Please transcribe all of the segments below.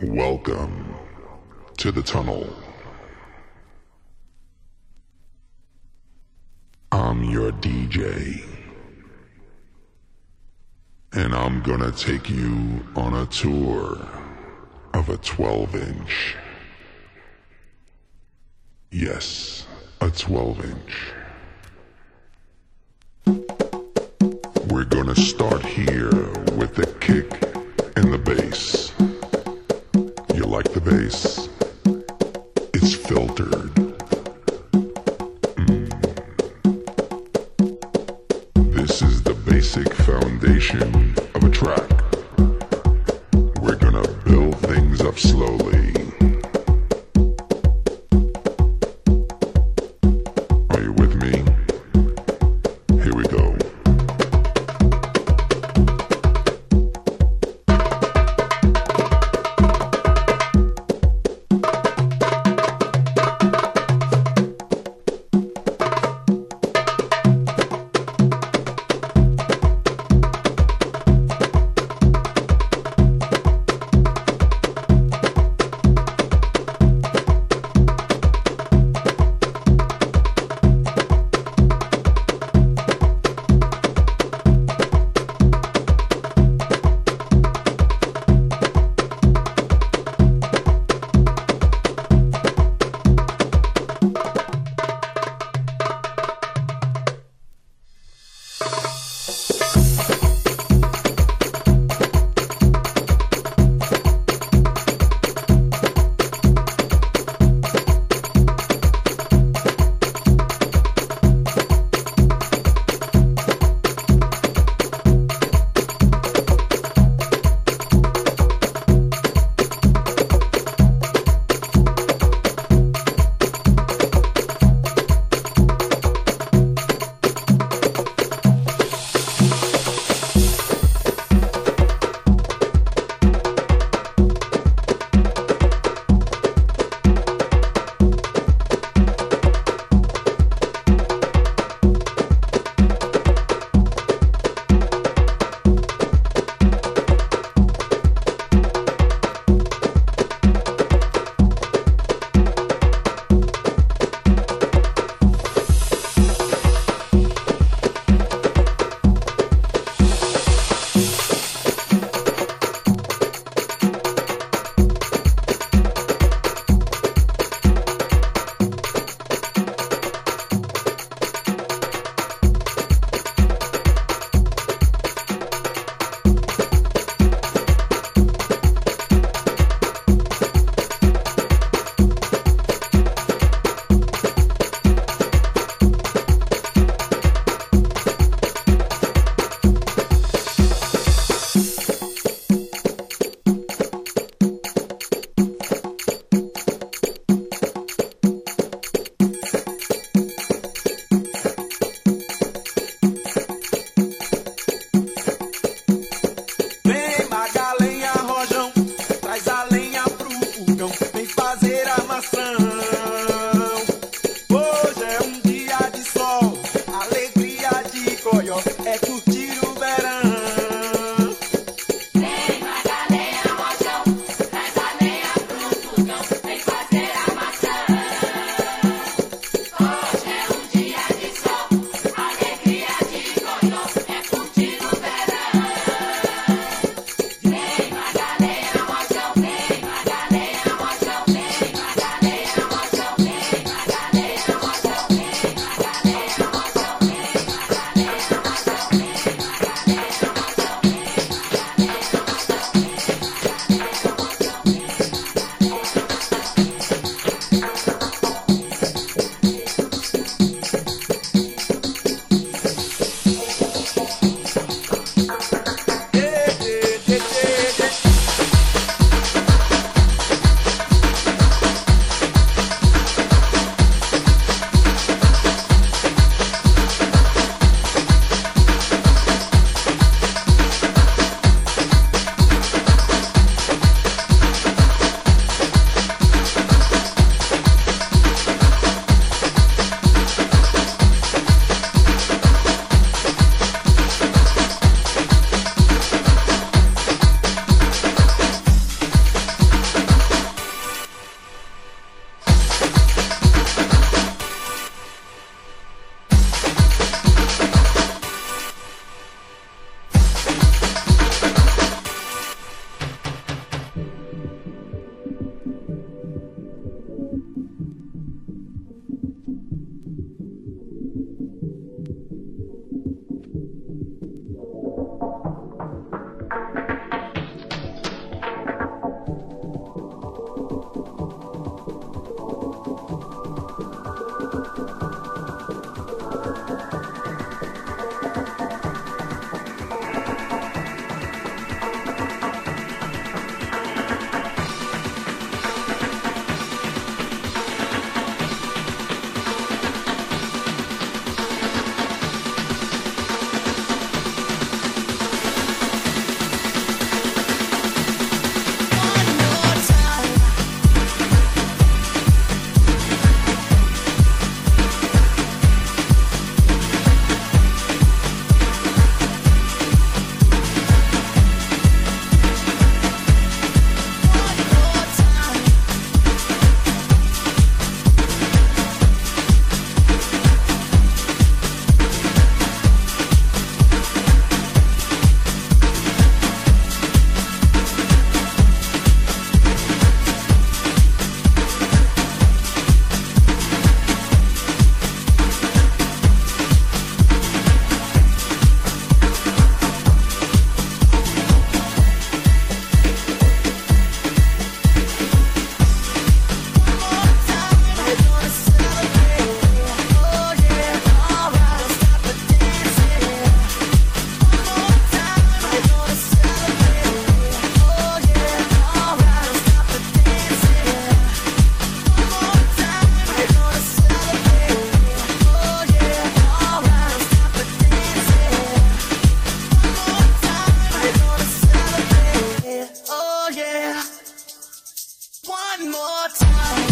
Welcome to the tunnel. I'm your DJ, and I'm gonna take you on a tour of a 12-inch. Yes, a 12-inch. We're gonna start here with the kick and the bass. You like the bass? It's filtered. This is the basic foundation of a track. We're gonna build things up slowly. Are you with me? Here we go. it one more time.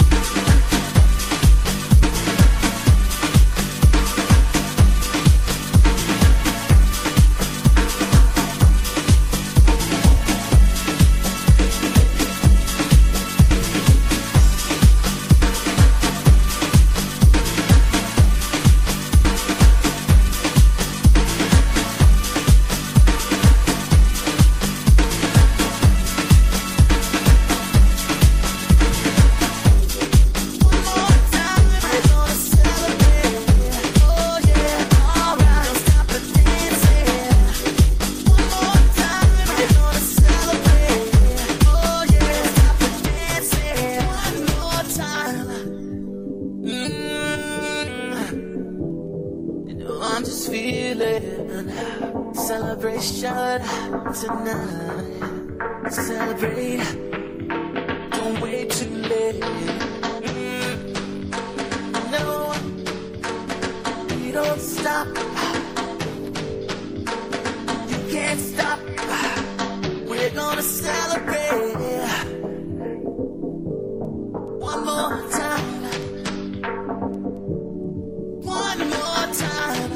I'm just feeling celebration tonight. Celebrate, don't wait too late. No, we don't stop. You can't stop. We're gonna celebrate one more time. One more time.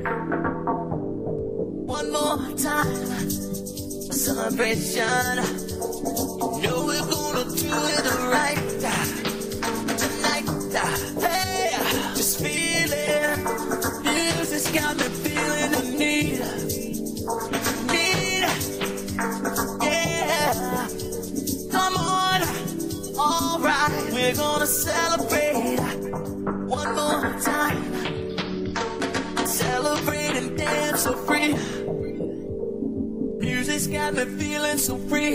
One more time. Celebration. You know we're gonna do it right tonight. Hey, just feel it. Music's got me feeling the need. Yeah. Come on. Alright, we're gonna celebrate one more time. Celebrate and dance so free. Music's got me feeling so free.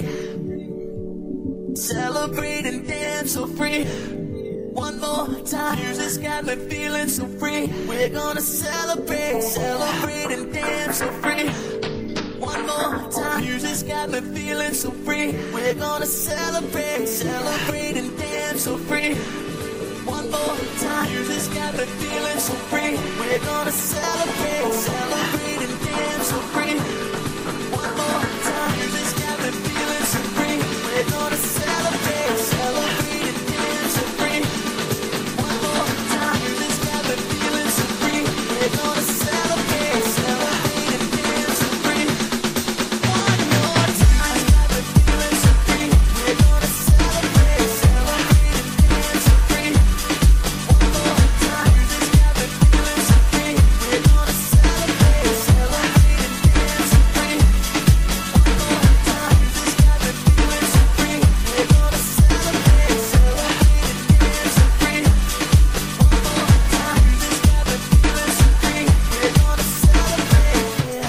Celebrate and dance so free. One more time. Music's got me feeling so free. We're gonna celebrate and dance so free. One more time. Music's got me feeling so free. We're gonna celebrate and dance so free. One more time. Music's got me feeling so free. We're gonna celebrate and dance so free. One more time. Music's got me feeling so free. We're gonna celebrate and dance so free. One more time. Music's got me feeling so free. We're gonna celebrate and dance so free. One more time. Got me feeling so free. We're gonna celebrate and dance so free. One more time. Music's got me feeling so free. We're gonna celebrate and dance so free. One more time. Music's got me feeling so free. We're gonna celebrate and dance so free. One more time. Music's got me feeling so free. We're gonna celebrate.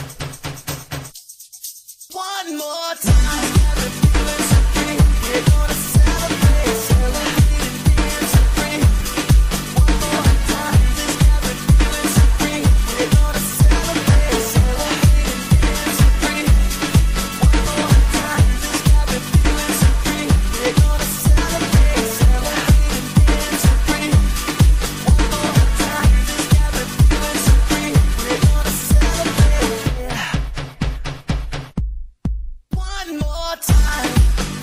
One more time. Got me feeling so free. We're gonna celebrate and dance so free. One more time. Music's got me feeling so free. We're gonna celebrate and dance so free. One more time. Music's got me feeling so free. We're gonna celebrate and dance so free. One more time. Music's got me feeling so free. We're gonna celebrate. One more time.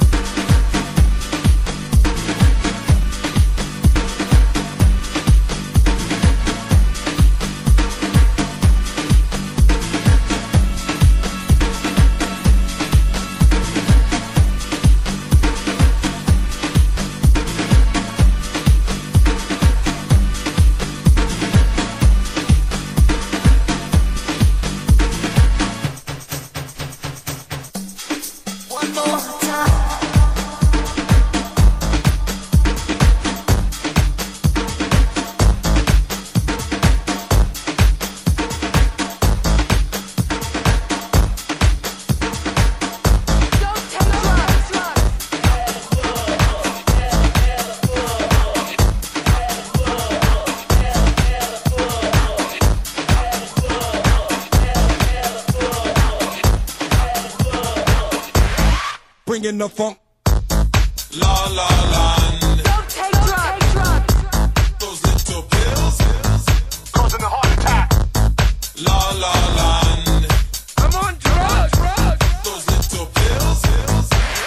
One more time. Bringing the funk. La la land. Don't take drugs. Those little pills. Causing a heart attack. La la land. I'm on drugs. Those little pills.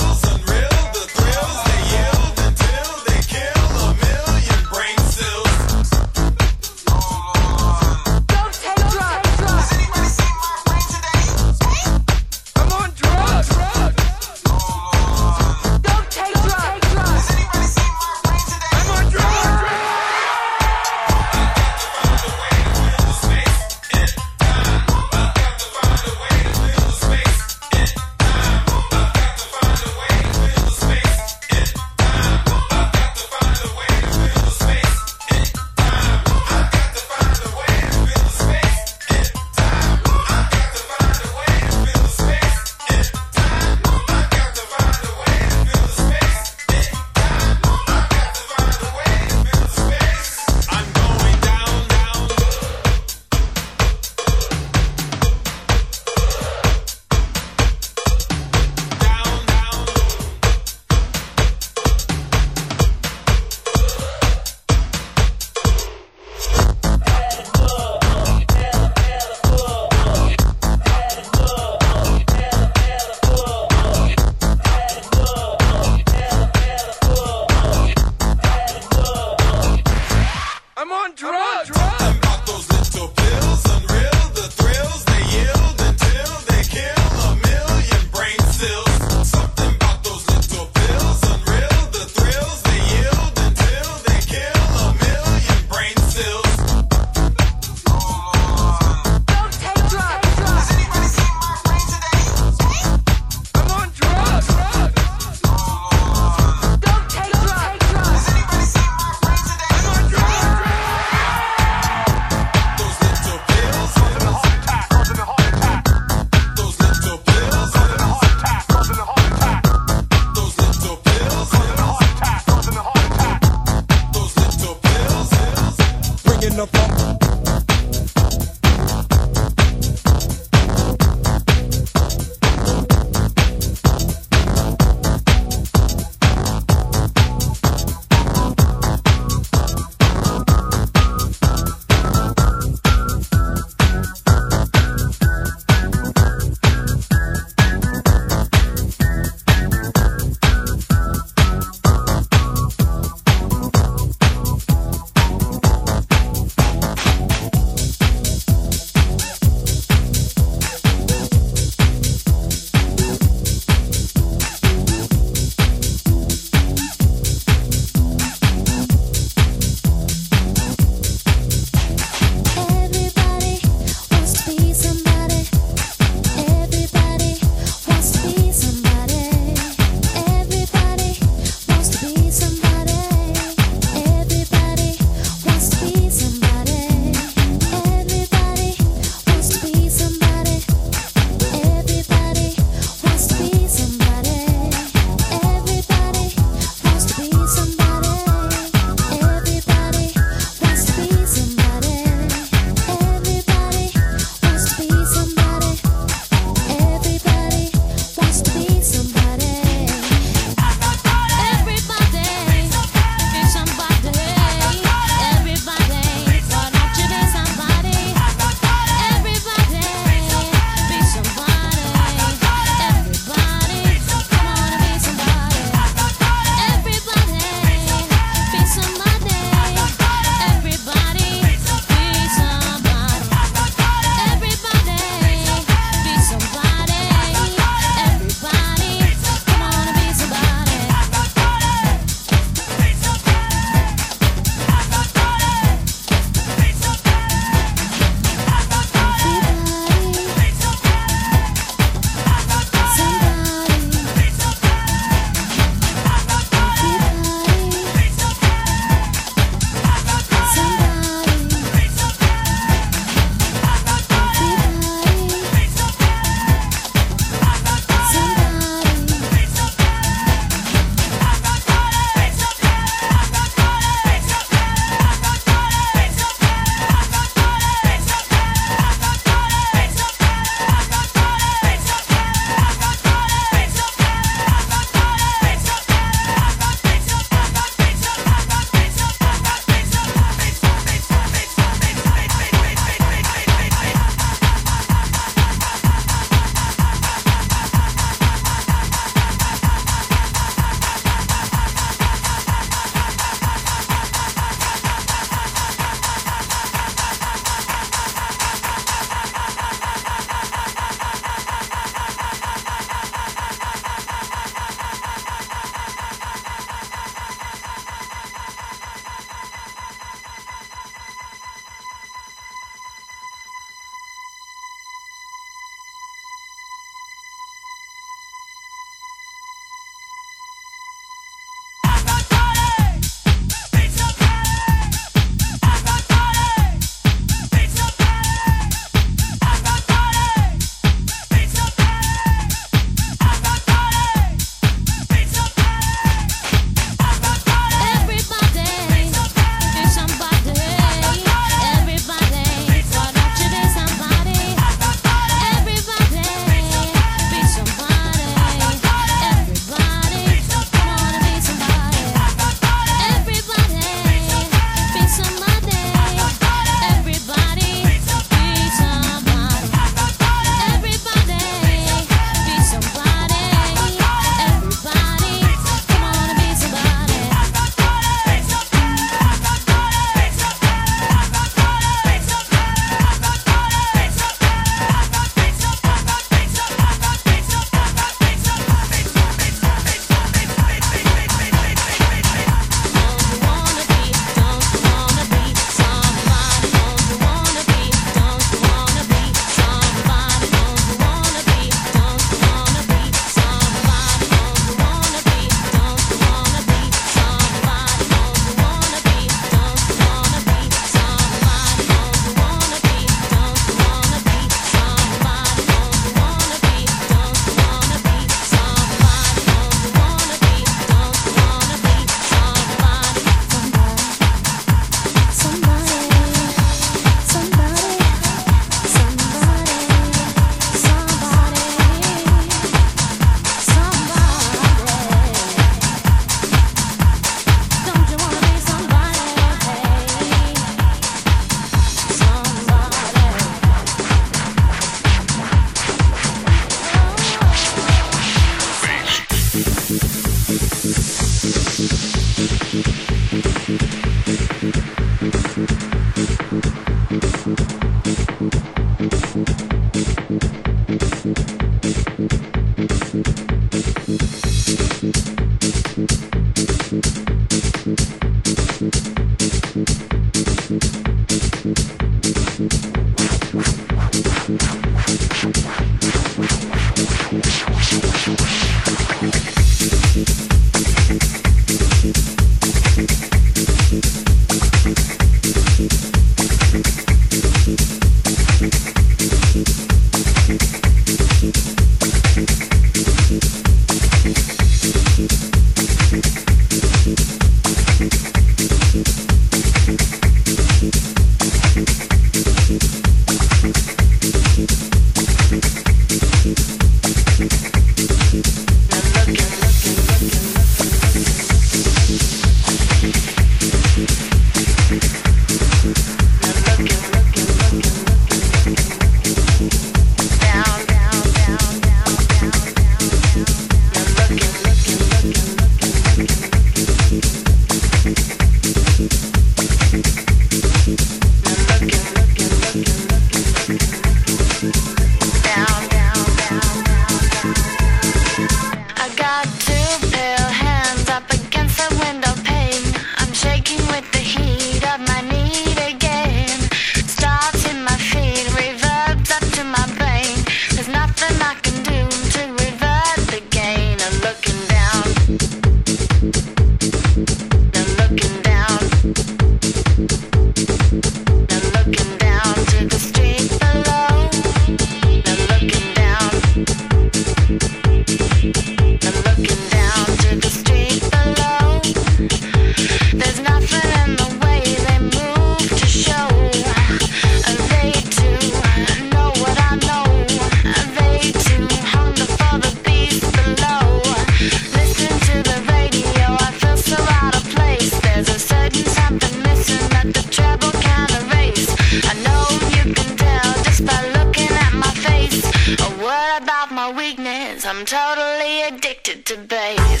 to bass.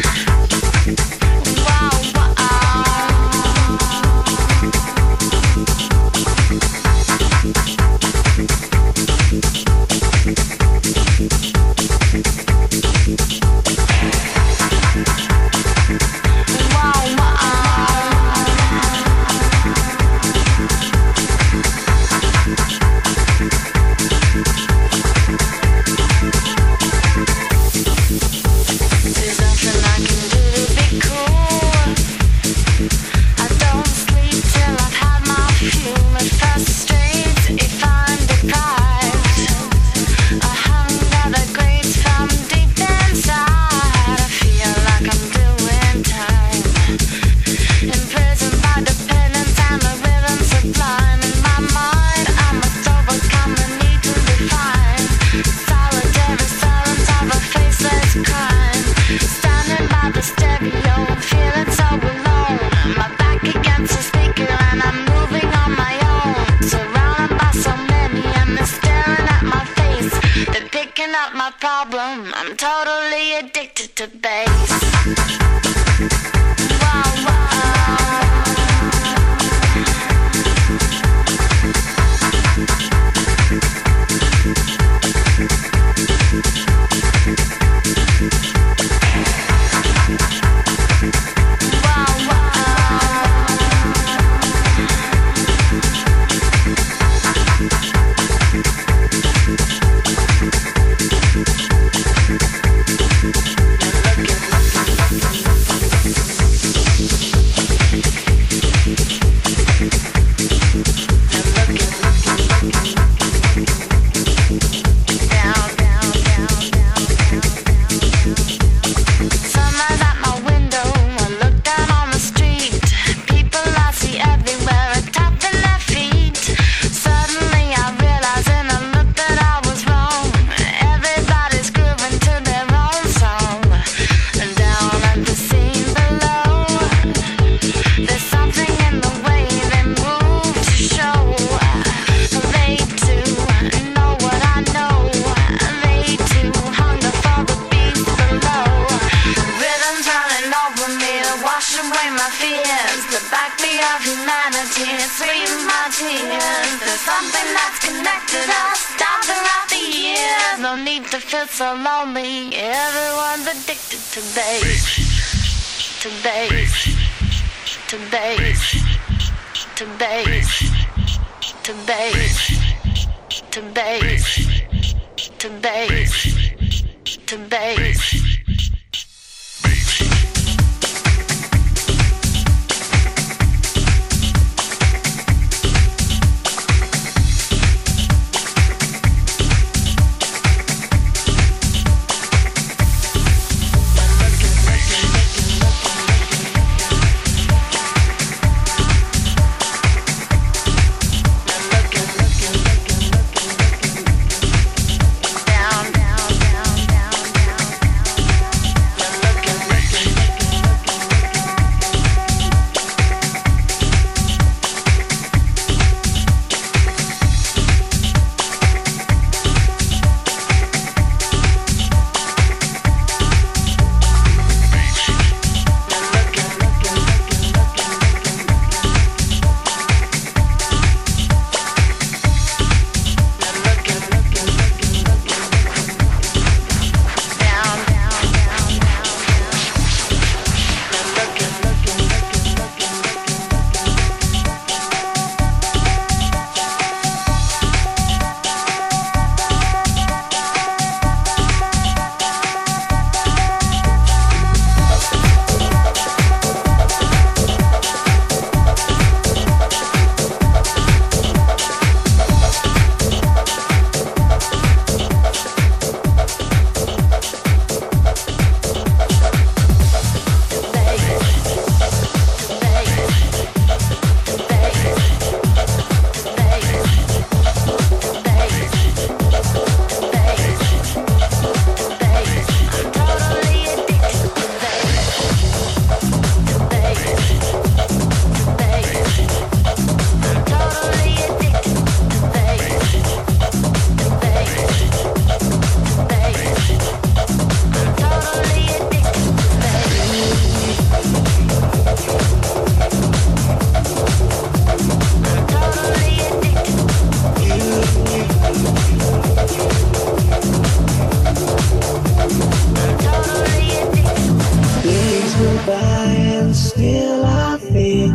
Wow, wow. There's nothing I can do to be cool. I don't sleep till I've had my fuel. It frustrates if I'm deprived. I haven't got the grades from deep inside. I feel like I'm doing time. Imprisoned by dependence and the rhythm sublime. In my mind, I must overcome the need to define. Solitary silence of a faceless crime. Standing by the stereo, feeling so alone. My back against the speaker and I'm moving on my own. Surrounded by so many and they're staring at my face. They're picking up my problem. I'm totally addicted to bass. Wow, wow. Sunlight at my window, I look down on the street. People I see everywhere are tapping their feet. Suddenly I realize in a look that I was wrong. Everybody's grooving to their own song. And down at the scene below, there's something in the way they move to show. They too know what I know. They too hunger for the beats below. Rhythms running over me to wash away my fears. The backbeat of humanity sweeten my tears. There's something that's connected us down throughout the years. No need to feel so lonely. Everyone's addicted to bass. To bass. To bass. To bass. To bass. To bass. To bass. To bass. Down, down, down, down, down.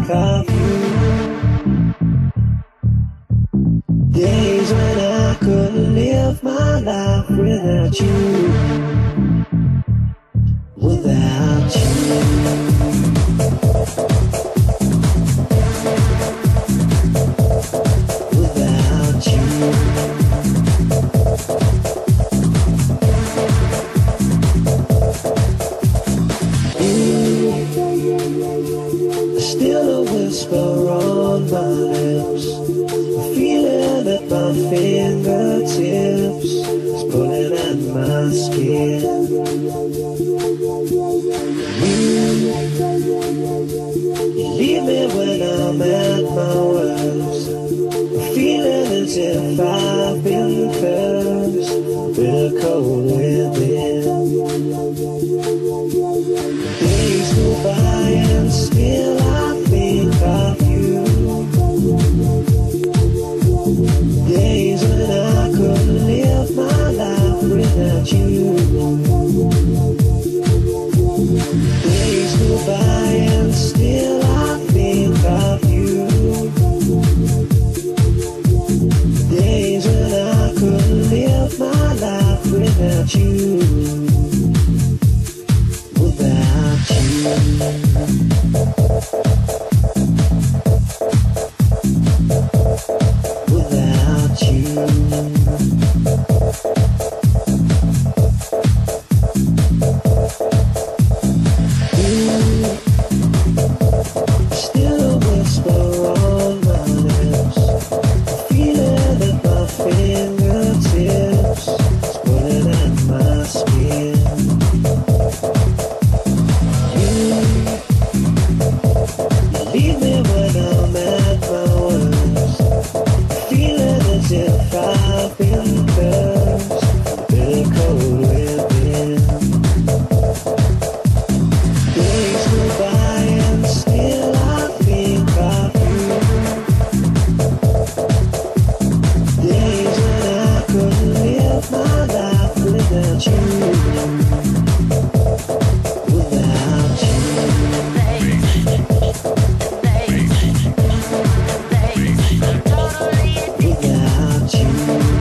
think of you. Days when I couldn't live my life without you. Without you. Without you. Still a whisper on my lips, a feeling at my fingertips is pulling at my skin. You leave me when I'm at my worst, a feeling as if I've been cursed with a cold within. Days go by and still I think of you. Days when I couldn't live my life without you. Days go by and still I think of you. Days when I couldn't live my life without you. Without you. Without you. Still a whisper on my lips, a feeling at my fingertips, it's pulling at my skin. You leave me when I'm at my worst, feeling as if I've been cursed, bitter cold within. Days go by and still I think of you. Days when I couldn't live my life without you. Without you. Without you.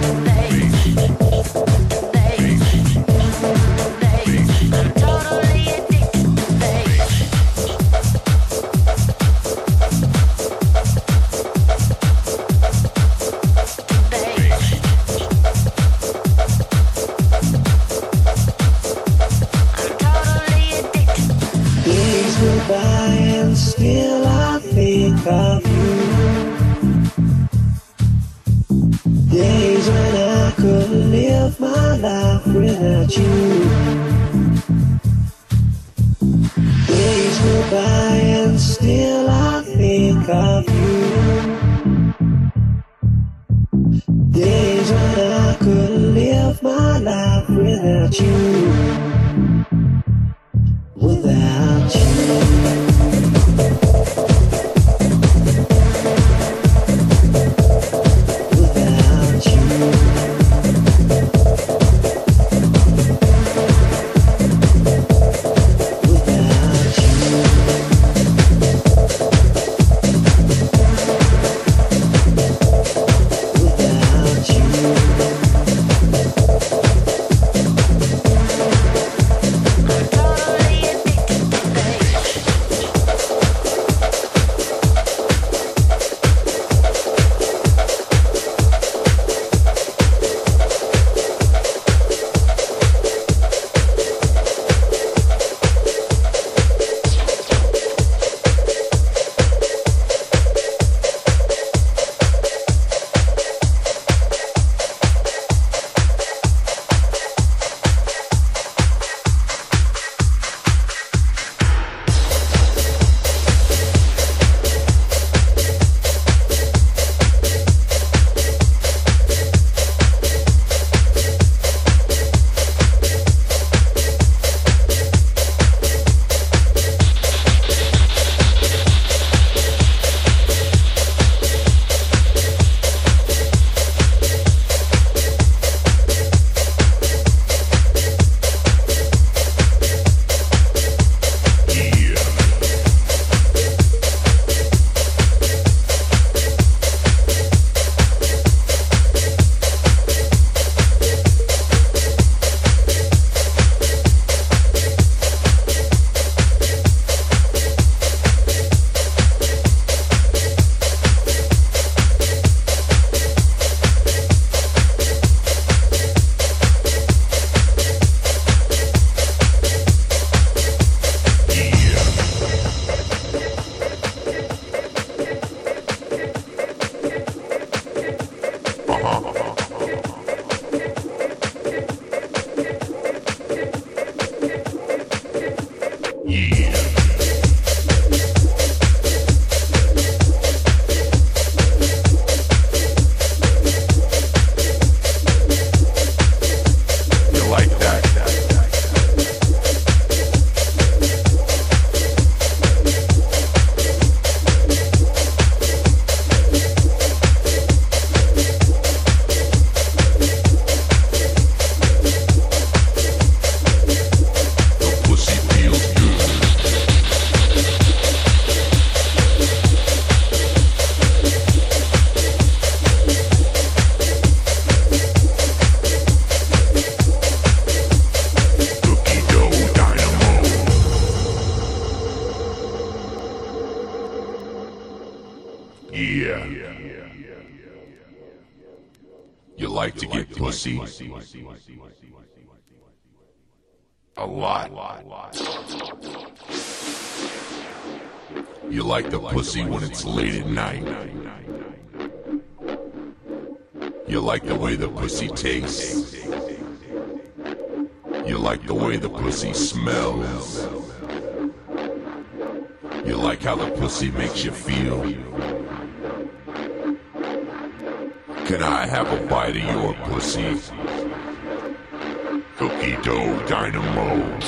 Days go by and still I think of you. Days when I couldn't live my life without you. Days go by and still I think of you. Days when I couldn't live my life without you. Without you. Without you. Without you. Without you. Yeah. You like to get pussy? A lot. You like the pussy when it's late at night. You like the way the pussy tastes. You like the way the pussy smells. You like how the pussy makes you feel. Can I have a bite of your pussy? Cookie dough dynamo.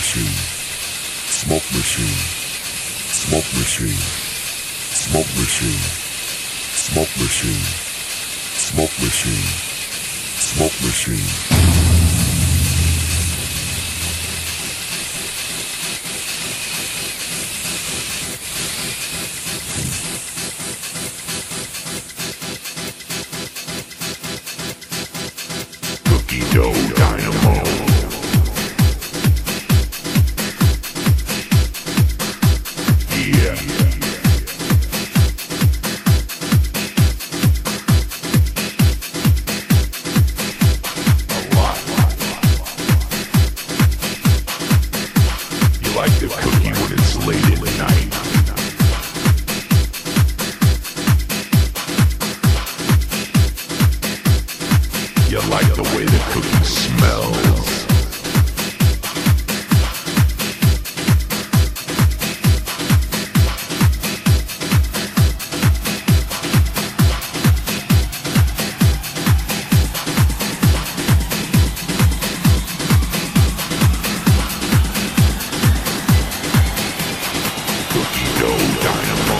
machine, smoke machine, smoke machine, smoke machine, smoke machine, smoke machine, smoke machine. Cookie dough dynamo. Yeah. A lot. You like the cookie when it's late in the night. You like the way the cookie smells. Cookie dough dynamo.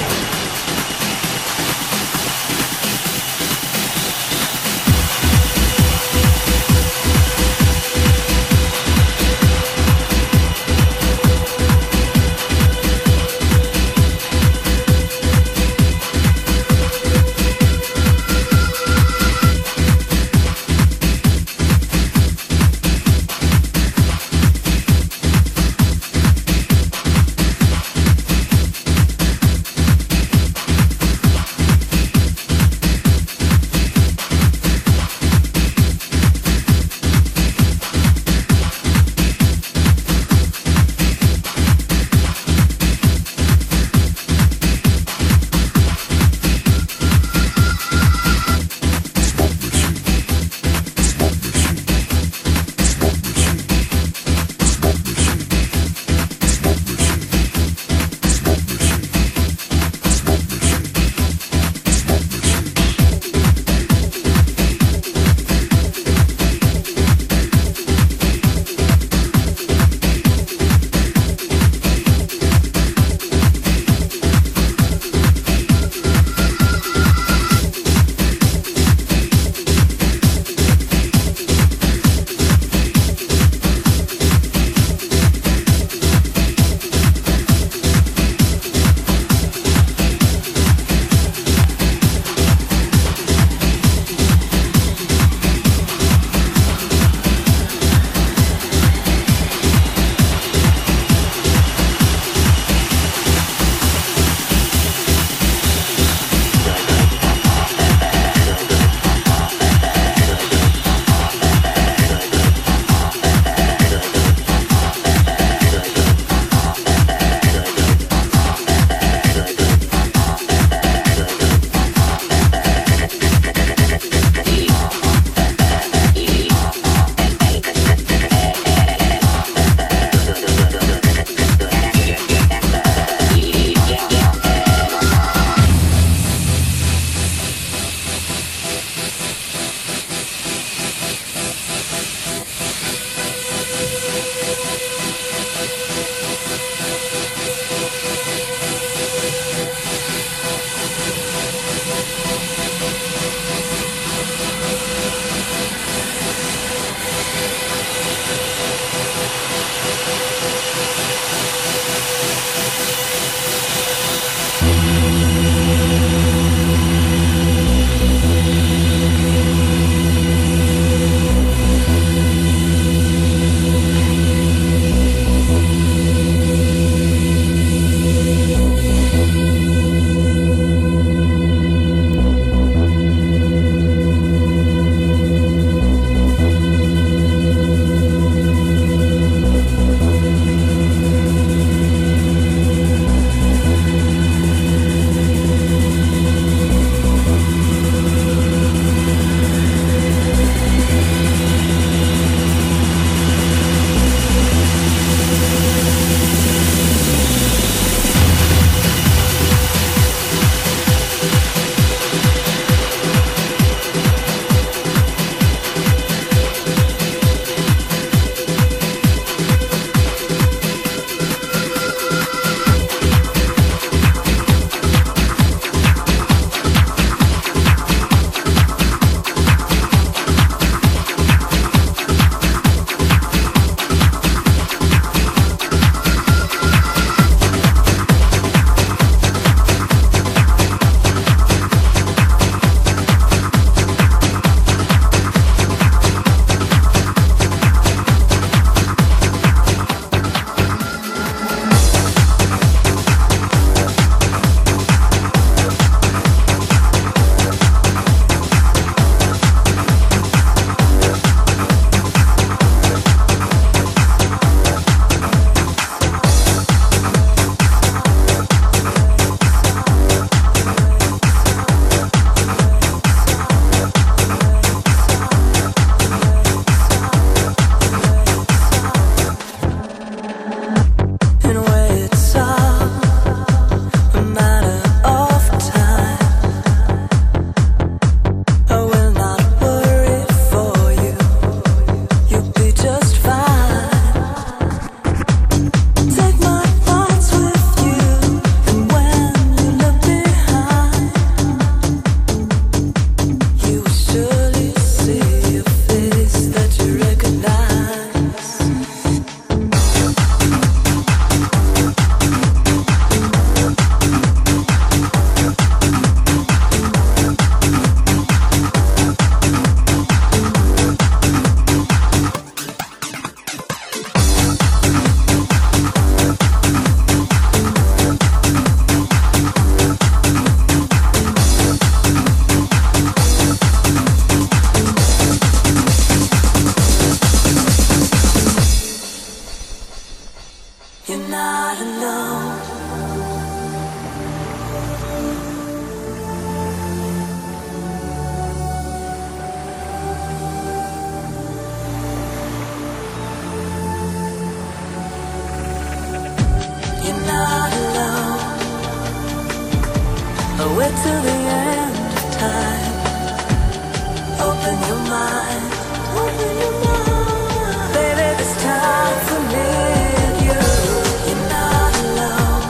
till the end of time. Open your mind, open your mind. Baby, this time for me and you. You're not alone.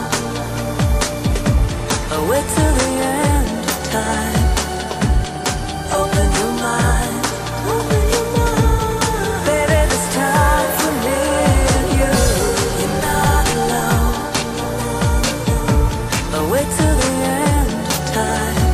Oh, wait till the end of time. Open your mind, open your mind. Baby, this time for me and you. You're not alone. Oh, wait till the end of time.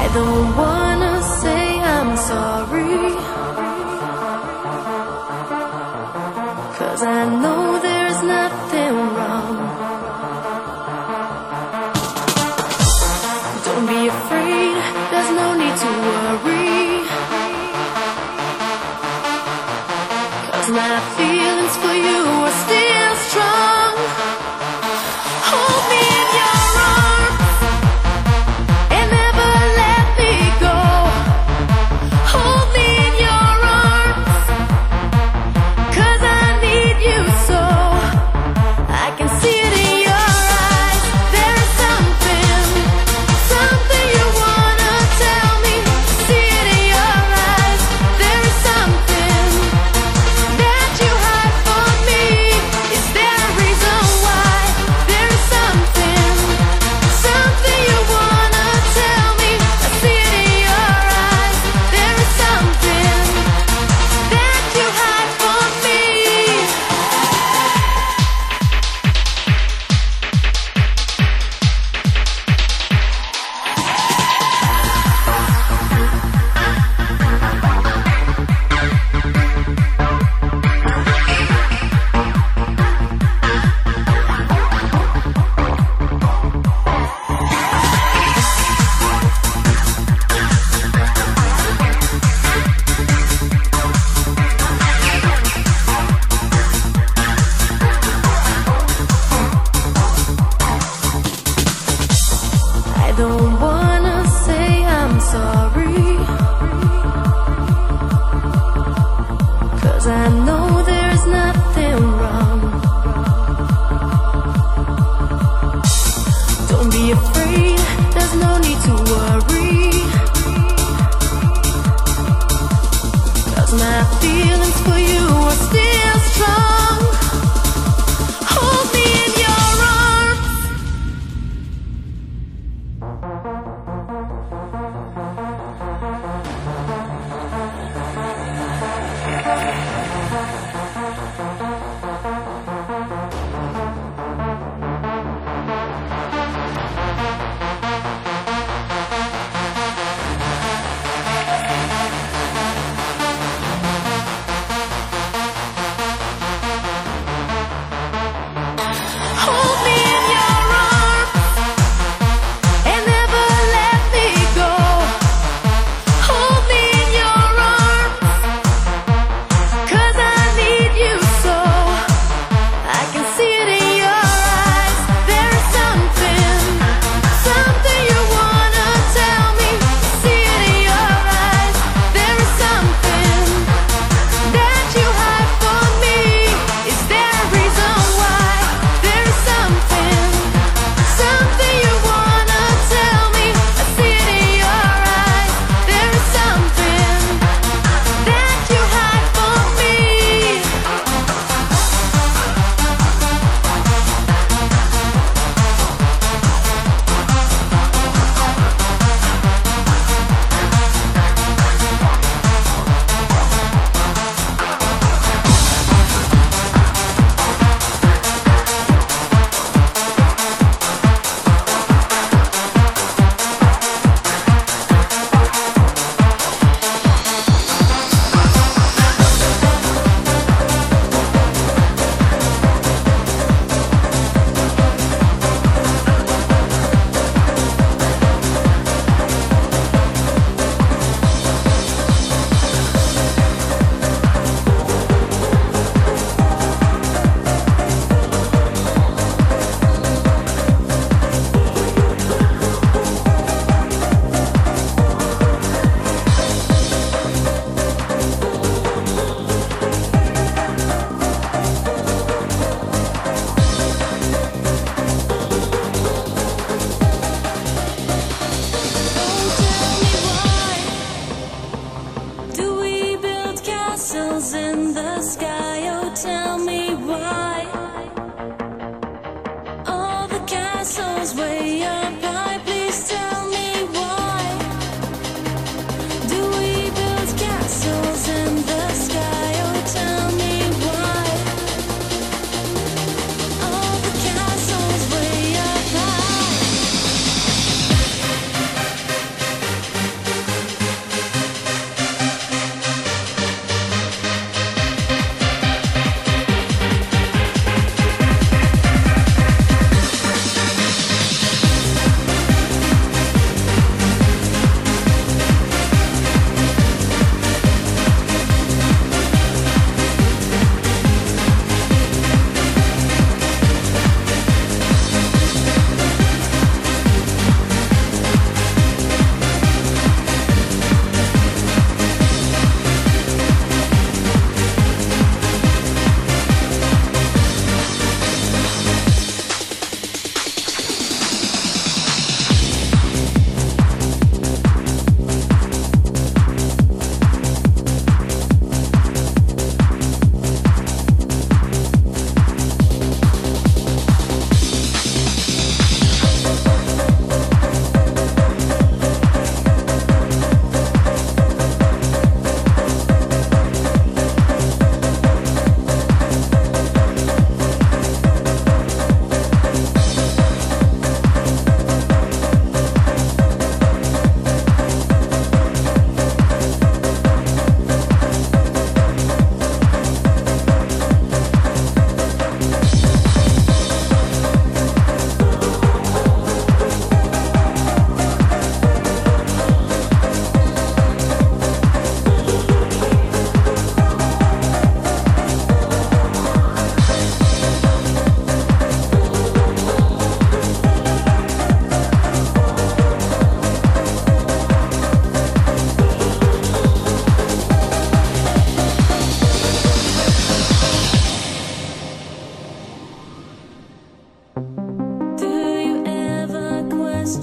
don't wanna say I'm sorry, 'cause I know there's nothing wrong. Don't be afraid, there's no need to worry, 'cause my feelings for you are still strong. Hold me in your arms and never let me go. Hold me in your arms, 'cause I need you so. I can see it in your eyes, there's something you wanna tell me. See it in your eyes, there's something that you hide from me. Is there a reason why? There's something you wanna tell me. I see it in your eyes, there's something that you hide from me. I don't wanna say I'm sorry, 'cause I know there's nothing wrong. Don't be afraid, there's no need to worry, 'cause my feelings for you are still strong. Hold me in your arms. Hold me in your arms and never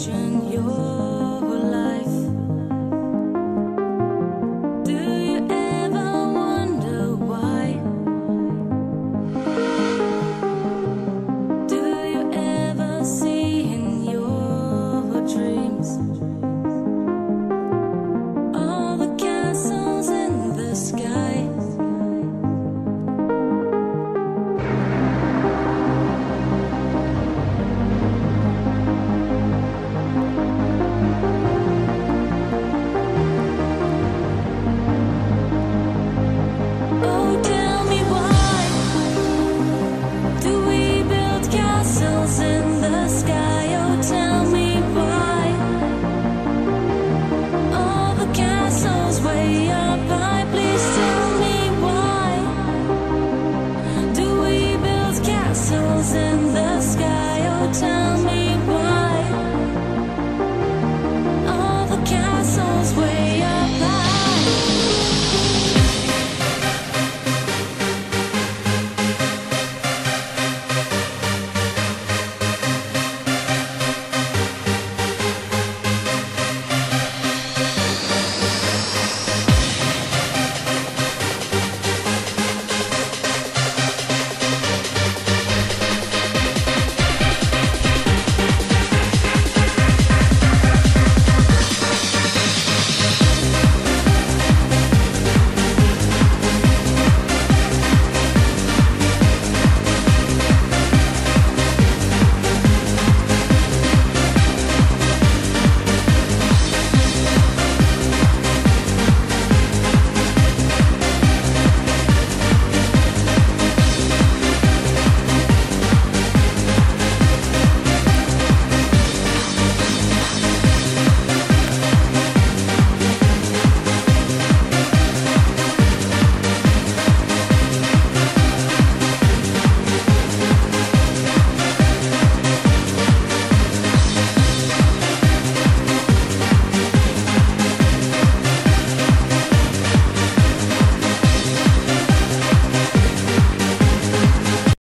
question your life? Do you ever wonder why? Do you ever see in your dreams